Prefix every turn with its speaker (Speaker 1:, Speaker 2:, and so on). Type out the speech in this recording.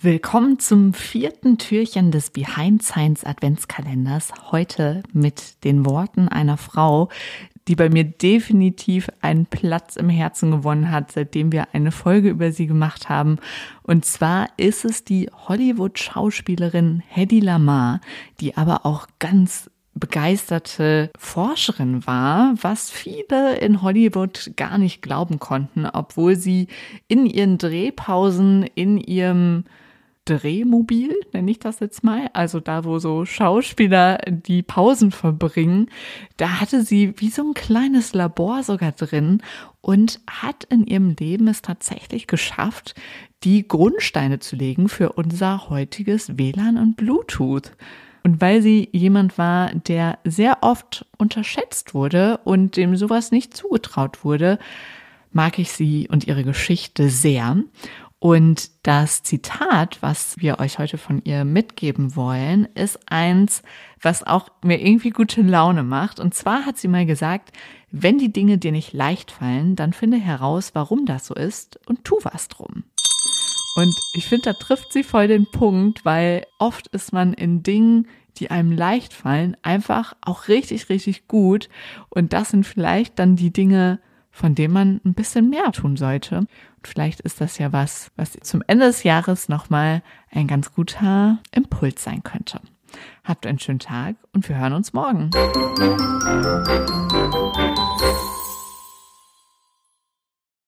Speaker 1: Willkommen zum 4. Türchen des Behind Science Adventskalenders. Heute mit den Worten einer Frau, die bei mir definitiv einen Platz im Herzen gewonnen hat, seitdem wir eine Folge über sie gemacht haben. Und zwar ist es die Hollywood-Schauspielerin Hedy Lamarr, die aber auch ganz begeisterte Forscherin war, was viele in Hollywood gar nicht glauben konnten, obwohl sie in ihren Drehpausen, in ihrem Drehmobil, nenne ich das jetzt mal, also da, wo so Schauspieler die Pausen verbringen, da hatte sie wie so ein kleines Labor sogar drin und hat in ihrem Leben es tatsächlich geschafft, die Grundsteine zu legen für unser heutiges WLAN und Bluetooth. Und weil sie jemand war, der sehr oft unterschätzt wurde und dem sowas nicht zugetraut wurde, mag ich sie und ihre Geschichte sehr. Und das Zitat, was wir euch heute von ihr mitgeben wollen, ist eins, was auch mir irgendwie gute Laune macht. Und zwar hat sie mal gesagt, wenn die Dinge dir nicht leicht fallen, dann finde heraus, warum das so ist und tu was drum. Und ich finde, da trifft sie voll den Punkt, weil oft ist man in Dingen, die einem leicht fallen, einfach auch richtig, richtig gut. Und das sind vielleicht dann die Dinge, von denen man ein bisschen mehr tun sollte. Und vielleicht ist das ja was zum Ende des Jahres nochmal ein ganz guter Impuls sein könnte. Habt einen schönen Tag und wir hören uns morgen.